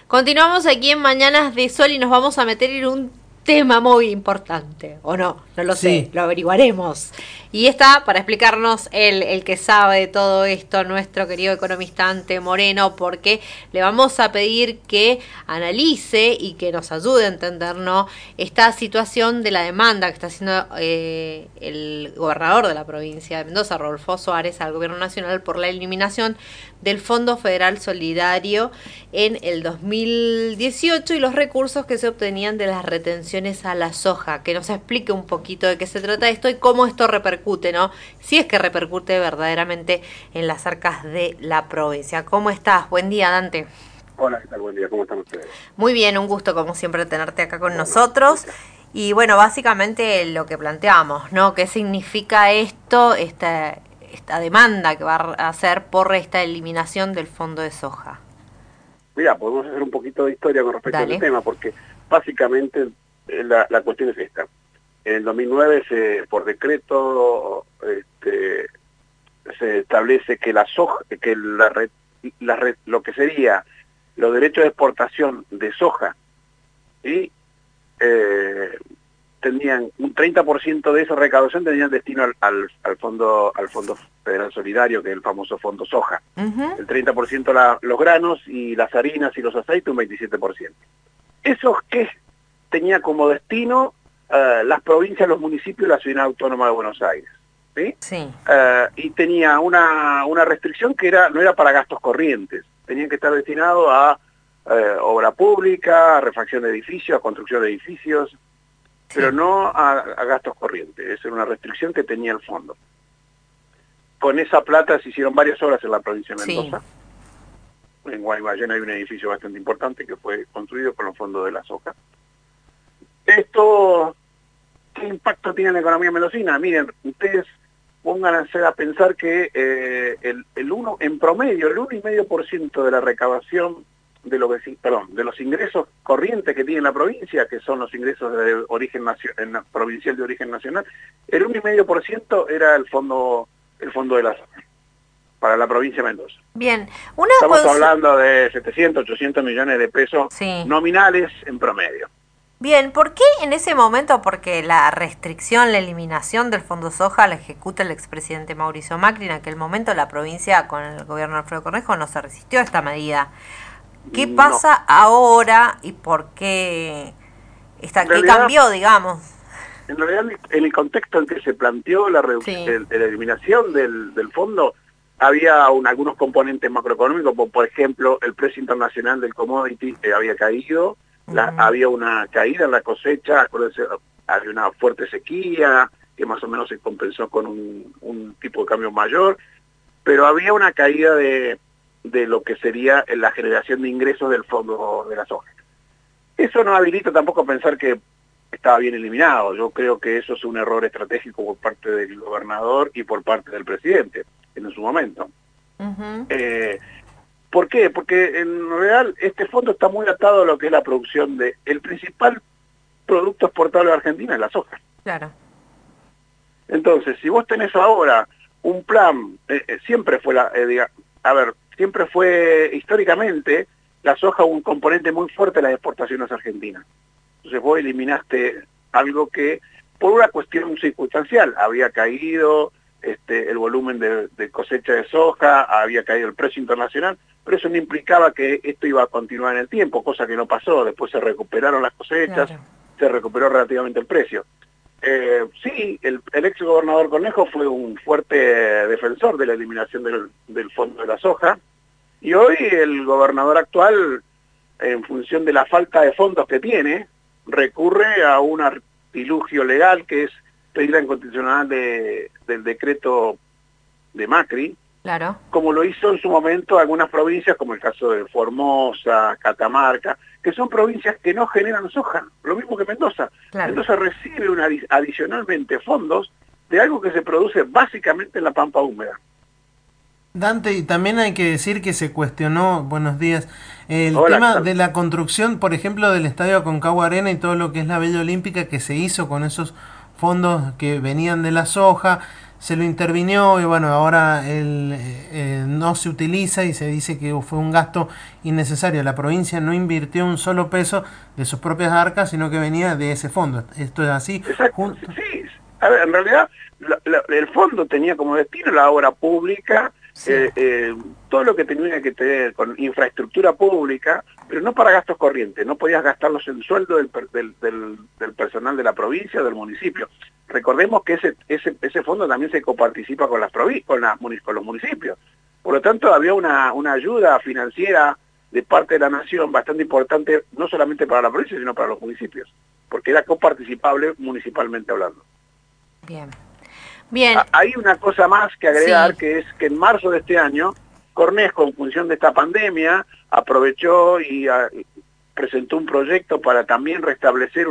Continuamos aquí en Mañanas de Sol y nos vamos a meter en un tema muy importante, ¿o no? No lo sé, lo averiguaremos. Y está para explicarnos el que sabe de todo esto, nuestro querido economista Ante Moreno, porque le vamos a pedir que analice y que nos ayude a entender, ¿no?, esta situación de la demanda que está haciendo el gobernador de la provincia de Mendoza, Rodolfo Suárez, al gobierno nacional por la eliminación del Fondo Federal Solidario en el 2018 y los recursos que se obtenían de las retenciones a la soja. Que nos explique un poquito de qué se trata esto y cómo esto repercute, ¿no? Si es que repercute verdaderamente en las arcas de la provincia. ¿Cómo estás? Buen día, Dante. Hola, ¿qué tal? Buen día, ¿cómo están ustedes? Muy bien, un gusto como siempre tenerte acá con nosotros. Y bueno, básicamente lo que planteamos, ¿no? ¿Qué significa esto, esta demanda que va a hacer por esta eliminación del fondo de soja? Mira, podemos hacer un poquito de historia con respecto a este tema, porque básicamente la cuestión es esta. En el 2009, por decreto, se establece que la soja, que lo que sería los derechos de exportación de soja, y tenían un 30% de esa recaudación tenían destino al fondo Federal Solidario, que es el famoso fondo soja. El 30% los granos y las harinas y los aceites, un 27%. Eso que tenía como destino las provincias, los municipios y la Ciudad Autónoma de Buenos Aires. ¿Sí? Sí. Y tenía una restricción que no era para gastos corrientes, tenían que estar destinados a obra pública, a refacción de edificios, a construcción de edificios, pero no a gastos corrientes. Esa era una restricción que tenía el fondo. Con esa plata se hicieron varias obras en la provincia de Mendoza. Sí. En Guaymallén hay un edificio bastante importante que fue construido con los fondos de la soja. Esto, ¿qué impacto tiene en la economía mendocina? Miren, ustedes pónganse a pensar que en promedio, el 1,5% de la recaudación de los ingresos corrientes que tiene la provincia, que son los ingresos de origen provincial de origen nacional, el 1,5% era el fondo de la soja para la provincia de Mendoza. Bien, estamos hablando de 700, 800 millones de pesos nominales en promedio. Bien, ¿por qué en ese momento? Porque la restricción, la eliminación del fondo soja la ejecuta el expresidente Mauricio Macri. En aquel momento la provincia, con el gobierno de Alfredo Cornejo, no se resistió a esta medida. ¿Qué pasa ahora y por qué qué cambió, digamos? En realidad, en el contexto en que se planteó la eliminación del fondo, había algunos componentes macroeconómicos, como por ejemplo el precio internacional del commodity había caído, había una caída en la cosecha, había una fuerte sequía, que más o menos se compensó con un tipo de cambio mayor, pero había una caída de lo que sería la generación de ingresos del fondo de la soja. Eso no habilita tampoco a pensar que estaba bien eliminado. Yo creo que eso es un error estratégico por parte del gobernador y por parte del presidente en su momento. ¿Por qué? Porque en realidad este fondo está muy atado a lo que es la producción el principal producto exportable de Argentina es la soja. Claro. Entonces, si vos tenés ahora un plan, siempre fue históricamente la soja un componente muy fuerte de las exportaciones argentinas. Entonces vos eliminaste algo que, por una cuestión circunstancial, había caído el volumen de cosecha de soja, había caído el precio internacional, pero eso no implicaba que esto iba a continuar en el tiempo, cosa que no pasó. Después se recuperaron las cosechas, se recuperó relativamente el precio. Sí, el ex gobernador Cornejo fue un fuerte defensor de la eliminación del fondo de la soja, y hoy el gobernador actual, en función de la falta de fondos que tiene, recurre a un artilugio legal que es pedir la inconstitucionalidad del decreto de Macri, como lo hizo en su momento algunas provincias, como el caso de Formosa, Catamarca, que son provincias que no generan soja, lo mismo que Mendoza. Mendoza recibe adicionalmente fondos de algo que se produce básicamente en la pampa húmeda. Dante, y también hay que decir que se cuestionó, buenos días, el tema de la construcción, por ejemplo, del estadio Aconcagua Arena y todo lo que es la Villa Olímpica que se hizo con esos fondos que venían de la soja. se lo intervinió y bueno, ahora no se utiliza y se dice que fue un gasto innecesario. La provincia no invirtió un solo peso de sus propias arcas, sino que venía de ese fondo. Esto es así. Exacto, sí. A ver, en realidad el fondo tenía como destino la obra pública, sí. Todo lo que tenía que tener con infraestructura pública, pero no para gastos corrientes. No podías gastarlos en sueldo del personal de la provincia o del municipio. Recordemos que ese fondo también se coparticipa con los municipios. Por lo tanto, había una ayuda financiera de parte de la nación bastante importante, no solamente para la provincia, sino para los municipios, porque era coparticipable municipalmente hablando. Bien. Bien. Hay una cosa más que agregar, sí. que es que en marzo de este año, Cornejo, en función de esta pandemia, aprovechó y presentó un proyecto para también restablecer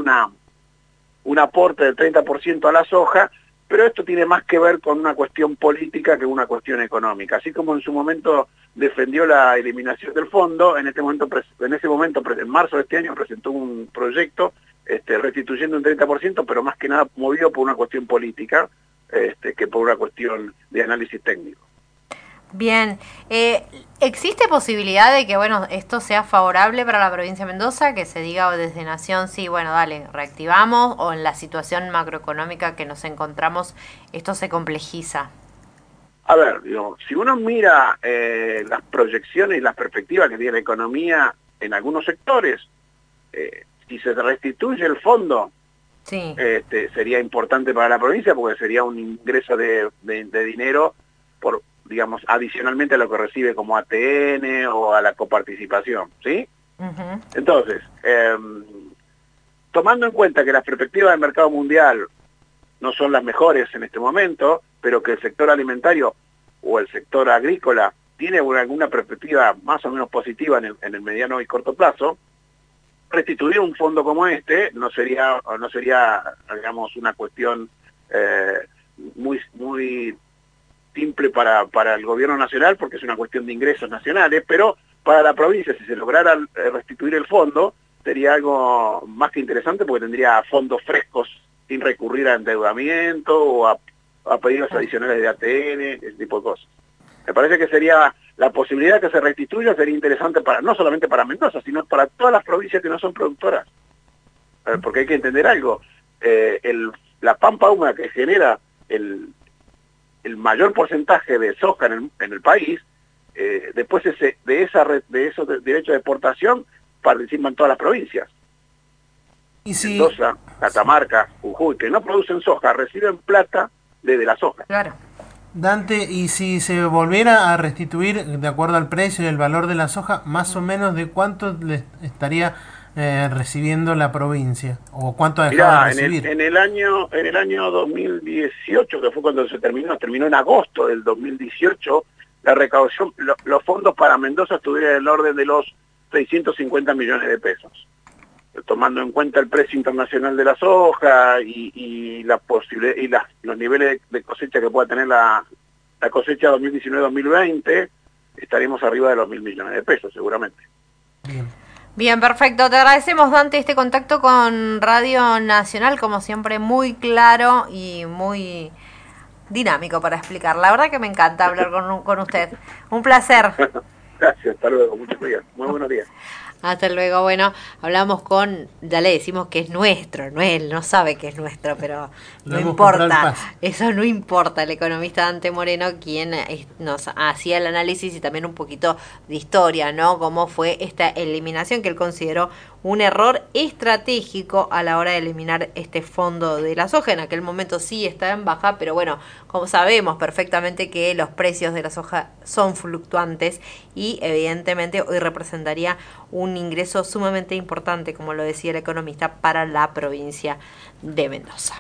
un aporte del 30% a la soja, pero esto tiene más que ver con una cuestión política que una cuestión económica. Así como en su momento defendió la eliminación del fondo, en ese momento, en marzo de este año, presentó un proyecto restituyendo un 30%, pero más que nada movido por una cuestión política que por una cuestión de análisis técnico. Bien, ¿existe posibilidad de que, bueno, esto sea favorable para la provincia de Mendoza, que se diga desde Nación, sí, bueno, dale, reactivamos, o en la situación macroeconómica que nos encontramos, esto se complejiza? A ver, si uno mira las proyecciones y las perspectivas que tiene la economía en algunos sectores, si se restituye el fondo, sí. Sería importante para la provincia porque sería un ingreso de dinero por, digamos, adicionalmente a lo que recibe como ATN o a la coparticipación, ¿sí? Uh-huh. Entonces, tomando en cuenta que las perspectivas del mercado mundial no son las mejores en este momento, pero que el sector alimentario o el sector agrícola tiene alguna perspectiva más o menos positiva en el mediano y corto plazo, restituir un fondo como este no sería digamos, una cuestión muy simple para el gobierno nacional, porque es una cuestión de ingresos nacionales, pero para la provincia, si se lograra restituir el fondo, sería algo más que interesante, porque tendría fondos frescos sin recurrir a endeudamiento o a pedidos adicionales de ATN, ese tipo de cosas. Me parece que sería la posibilidad que se restituya, sería interesante no solamente para Mendoza, sino para todas las provincias que no son productoras. Porque hay que entender algo, la pampa húmeda que genera el mayor porcentaje de soja en el país, después de esos derechos de exportación participan todas las provincias. ¿Y si... Mendoza, Catamarca, Jujuy, que no producen soja, reciben plata de la soja. Claro. Dante, y si se volviera a restituir de acuerdo al precio y el valor de la soja, más o menos de cuánto le estaría recibiendo la provincia, o cuánto ha dejado de recibir. En el año 2018, que fue cuando terminó en agosto del 2018, la recaudación, los fondos para Mendoza estuvieron en el orden de los 650 millones de pesos, tomando en cuenta el precio internacional de la soja y la posibilidad y los niveles de cosecha que pueda tener la cosecha 2019-2020, estaremos arriba de los 1.000 millones de pesos seguramente. Bien, perfecto. Te agradecemos, Dante, este contacto con Radio Nacional, como siempre, muy claro y muy dinámico para explicar. La verdad que me encanta hablar con usted. Un placer. Gracias, hasta luego. Muchos días. Muy buenos días. Hasta luego. Bueno, hablamos ya le decimos que es nuestro, no él, no sabe que es nuestro, pero no importa, eso no importa. El economista Dante Moreno, quien nos hacía el análisis y también un poquito de historia, ¿no? Cómo fue esta eliminación que él consideró un error estratégico a la hora de eliminar este fondo de la soja. En aquel momento sí estaba en baja, pero bueno, como sabemos perfectamente que los precios de la soja son fluctuantes y evidentemente hoy representaría un ingreso sumamente importante, como lo decía el economista, para la provincia de Mendoza.